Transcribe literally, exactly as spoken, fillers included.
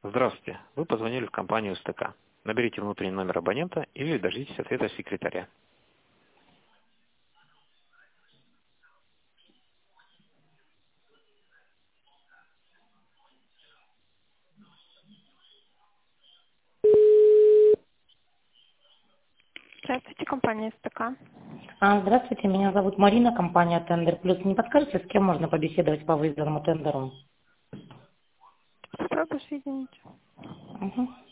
Здравствуйте. Вы позвонили в компанию СТК. Наберите внутренний номер абонента или дождитесь ответа секретаря. Здравствуйте, компания СТК. А, Здравствуйте, меня зовут Марина, компания Тендер Плюс. Не подскажете, с кем можно побеседовать по выигранному тендеру? Что прошу, извините? Угу.